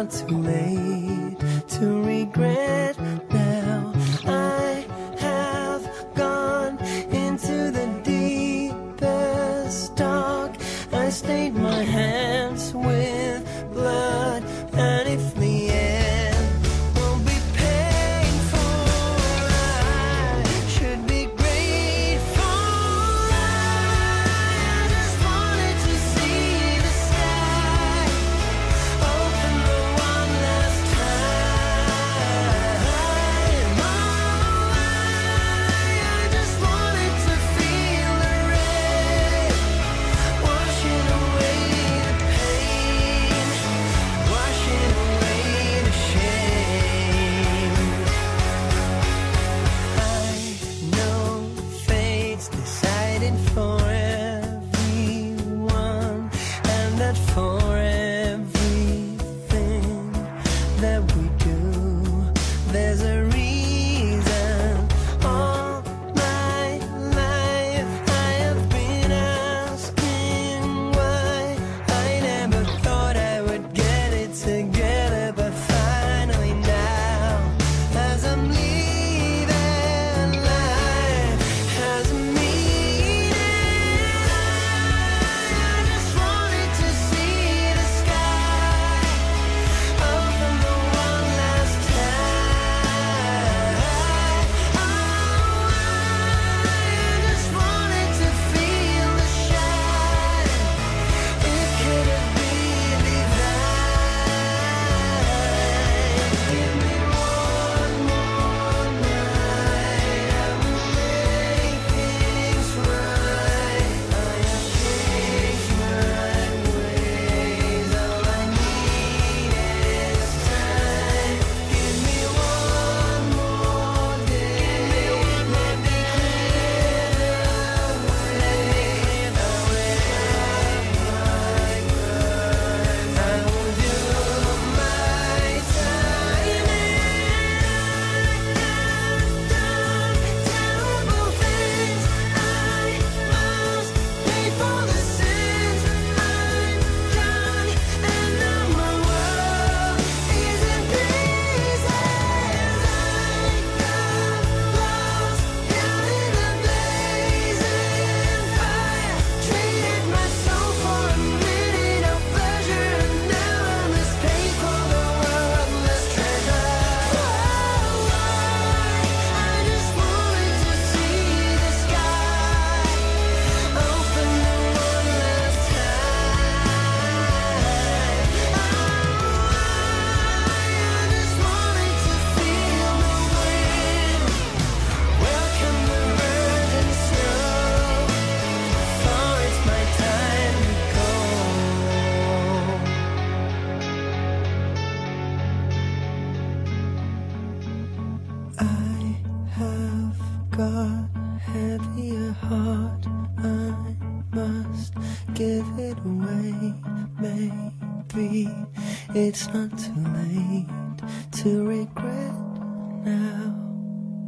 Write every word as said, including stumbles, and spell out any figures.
not too late to regret now. I have gone into the deepest dark. I stained my hands with blood, and if the end will be painful, I should be grateful. I just wanted to see the sky open the one last time. Oh, I just wanted to feel the rain washing away the pain, washing away the shame. I know fate's decided for everyone, and that for everything that we do, there's a reason. All my life I have been asking why. I never thought I would get it together, but finally now, as I'm leaving, life has a meaning. I just wanted to see the sky open the one last time. Oh, I just wanted to feel the shine. It could have been divine. Give me one more night, I will make things right. I have changed my ways, all I need is time. Give me one more day, let me clear the way. I will have my crimes, I will do my time. And I've done terrible things. I must pay for the sins I've done, and now my world is in pieces. I got lost down in the blazing fire, traded my soul for a minute of pleasure, and now I must pay for the worthless treasure. Oh, I just wanted to see the sky open the one last time. Oh, I just wanted to feel the wind welcome the virgin snow, for it's my time to go. I have got heavier heart, I must give it away. Maybe it's not too late to regret